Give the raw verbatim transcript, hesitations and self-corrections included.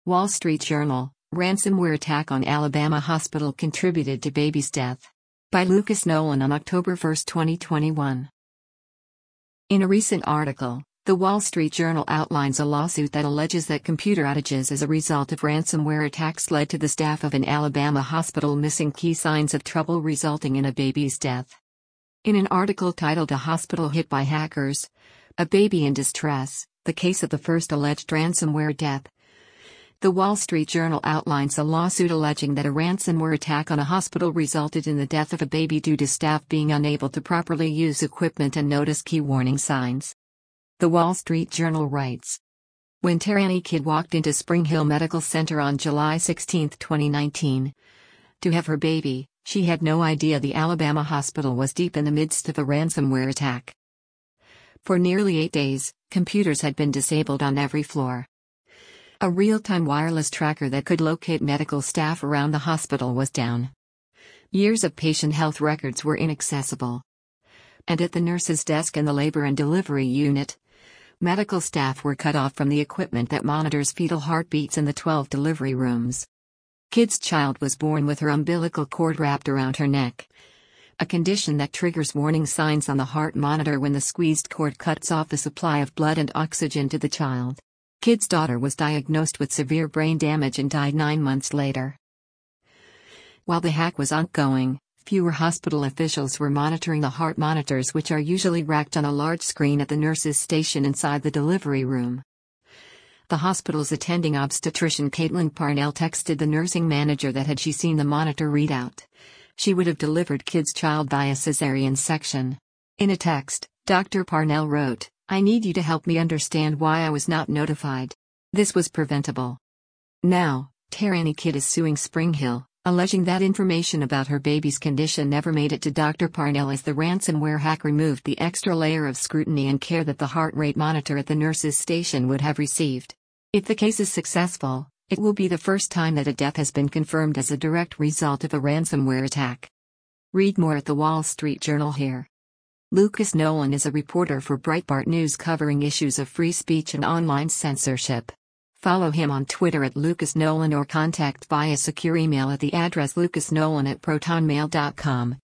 Wall Street Journal, ransomware attack on Alabama hospital contributed to baby's death. By Lucas Nolan on October first, twenty twenty-one. In a recent article, The Wall Street Journal outlines a lawsuit that alleges that computer outages as a result of ransomware attacks led to the staff of an Alabama hospital missing key signs of trouble, resulting in a baby's death. In an article titled "A Hospital Hit by Hackers: A Baby in Distress, the Case of the First Alleged Ransomware Death," The Wall Street Journal outlines a lawsuit alleging that a ransomware attack on a hospital resulted in the death of a baby due to staff being unable to properly use equipment and notice key warning signs. The Wall Street Journal writes, when Tarani Kidd walked into Spring Hill Medical Center on July sixteenth, twenty nineteen, to have her baby, she had no idea the Alabama hospital was deep in the midst of a ransomware attack. For nearly eight days, computers had been disabled on every floor. A real-time wireless tracker that could locate medical staff around the hospital was down. Years of patient health records were inaccessible. And at the nurse's desk in the labor and delivery unit, medical staff were cut off from the equipment that monitors fetal heartbeats in the twelve delivery rooms. Kidd's child was born with her umbilical cord wrapped around her neck, a condition that triggers warning signs on the heart monitor when the squeezed cord cuts off the supply of blood and oxygen to the child. Kidd's daughter was diagnosed with severe brain damage and died nine months later. While the hack was ongoing, fewer hospital officials were monitoring the heart monitors, which are usually racked on a large screen at the nurse's station inside the delivery room. The hospital's attending obstetrician Caitlin Parnell texted the nursing manager that had she seen the monitor readout, she would have delivered Kidd's child via cesarean section. In a text, Doctor Parnell wrote, "I need you to help me understand why I was not notified. This was preventable." Now, Tarani Kidd is suing Spring Hill, alleging that information about her baby's condition never made it to Doctor Parnell as the ransomware hack removed the extra layer of scrutiny and care that the heart rate monitor at the nurse's station would have received. If the case is successful, it will be the first time that a death has been confirmed as a direct result of a ransomware attack. Read more at the Wall Street Journal here. Lucas Nolan is a reporter for Breitbart News covering issues of free speech and online censorship. Follow him on Twitter at Lucas Nolan or contact via secure email at the address lucasnolan at protonmail dot com.